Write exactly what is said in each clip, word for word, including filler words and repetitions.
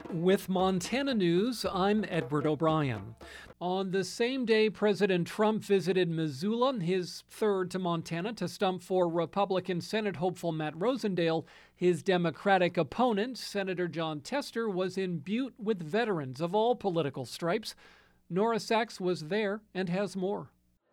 With Montana News, I'm Edward O'Brien. On the same day President Trump visited Missoula, his third to Montana, to stump for Republican Senate hopeful Matt Rosendale, his Democratic opponent, Senator Jon Tester, was in Butte with veterans of all political stripes. Nora Sachs was there and has more.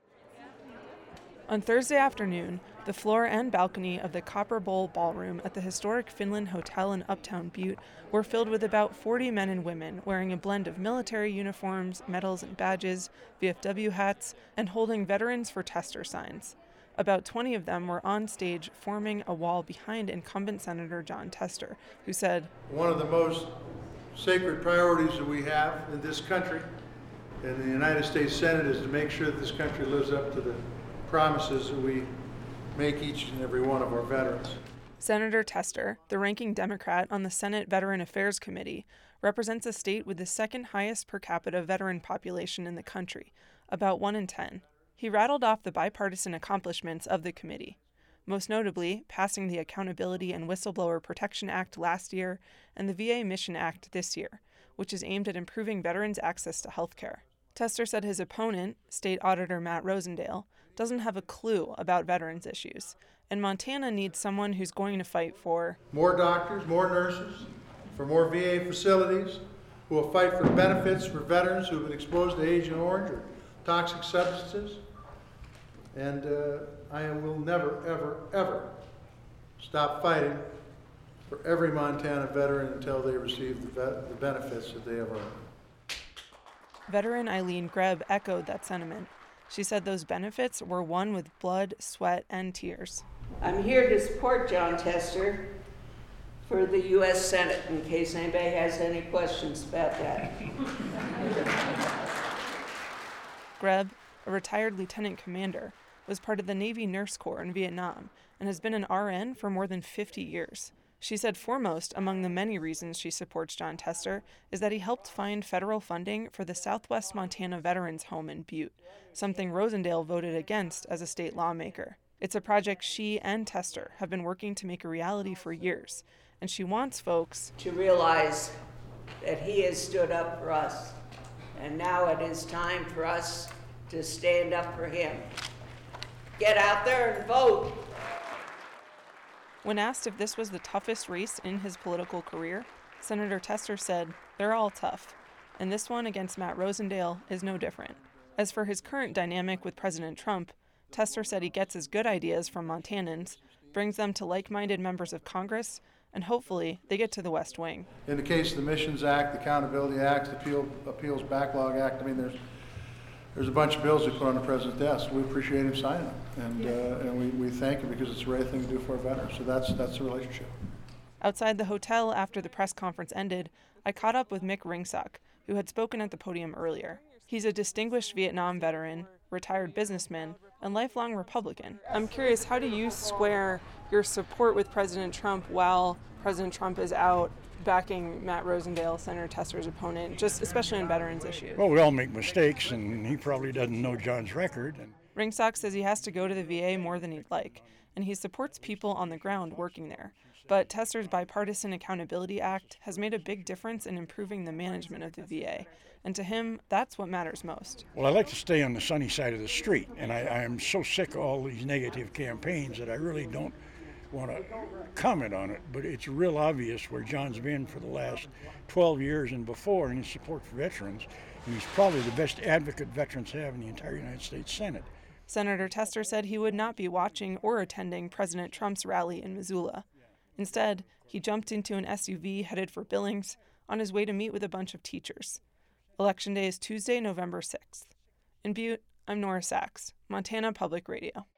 On Thursday afternoon, the floor and balcony of the Copper Bowl Ballroom at the historic Finland Hotel in Uptown Butte were filled with about forty men and women wearing a blend of military uniforms, medals and badges, V F W hats, and holding Veterans for Tester signs. About twenty of them were on stage forming a wall behind incumbent Senator Jon Tester, who said, "One of the most sacred priorities that we have in this country and the United States Senate is to make sure that this country lives up to the promises that we make each and every one of our veterans." Senator Tester, the ranking Democrat on the Senate Veteran Affairs Committee, represents a state with the second highest per capita veteran population in the country, about one in ten. He rattled off the bipartisan accomplishments of the committee, most notably passing the Accountability and Whistleblower Protection Act last year and the V A Mission Act this year, which is aimed at improving veterans' access to health care. Tester said his opponent, State Auditor Matt Rosendale, doesn't have a clue about veterans issues, and Montana needs someone who's going to fight for more doctors, more nurses, for more V A facilities, who will fight for benefits for veterans who have been exposed to Agent Orange or toxic substances. And uh, I will never, ever, ever stop fighting for every Montana veteran until they receive the, vet- the benefits that they have earned. Veteran Eileen Greb echoed that sentiment. She said those benefits were won with blood, sweat, and tears. I'm here to support Jon Tester for the U S Senate, in case anybody has any questions about that. Greb, a retired lieutenant commander, was part of the Navy Nurse Corps in Vietnam and has been an R N for more than fifty years. She said foremost among the many reasons she supports Jon Tester is that he helped find federal funding for the Southwest Montana Veterans Home in Butte, something Rosendale voted against as a state lawmaker. It's a project she and Tester have been working to make a reality for years, and she wants folks to realize that he has stood up for us, and now it is time for us to stand up for him. Get out there and vote. When asked if this was the toughest race in his political career, Senator Tester said, "They're all tough, and this one against Matt Rosendale is no different." As for his current dynamic with President Trump, Tester said he gets his good ideas from Montanans, brings them to like-minded members of Congress, and hopefully they get to the West Wing. In the case of the Missions Act, the Accountability Act, the Appeal, Appeals Backlog Act, I mean, there's There's a bunch of bills we put on the president's desk. We appreciate him signing them, and uh, and we, we thank him because it's the right thing to do for our veterans. So that's that's the relationship. Outside the hotel after the press conference ended, I caught up with Mick Ringsock, who had spoken at the podium earlier. He's a distinguished Vietnam veteran, retired businessman, and lifelong Republican. I'm curious, how do you square your support with President Trump while President Trump is out backing Matt Rosendale, Senator Tester's opponent, just especially on veterans issues? Well, we all make mistakes, and he probably doesn't know John's record. And Ringsock says he has to go to the V A more than he'd like, and he supports people on the ground working there. But Tester's Bipartisan Accountability Act has made a big difference in improving the management of the V A, and to him, that's what matters most. Well, I like to stay on the sunny side of the street, and I, I'm so sick of all these negative campaigns that I really don't want to comment on it, but it's real obvious where John's been for the last twelve years and before in his support for veterans, and he's probably the best advocate veterans have in the entire United States Senate. Senator Tester said he would not be watching or attending President Trump's rally in Missoula. Instead, he jumped into an S U V headed for Billings on his way to meet with a bunch of teachers. Election Day is Tuesday, November sixth. In Butte, I'm Nora Sachs, Montana Public Radio.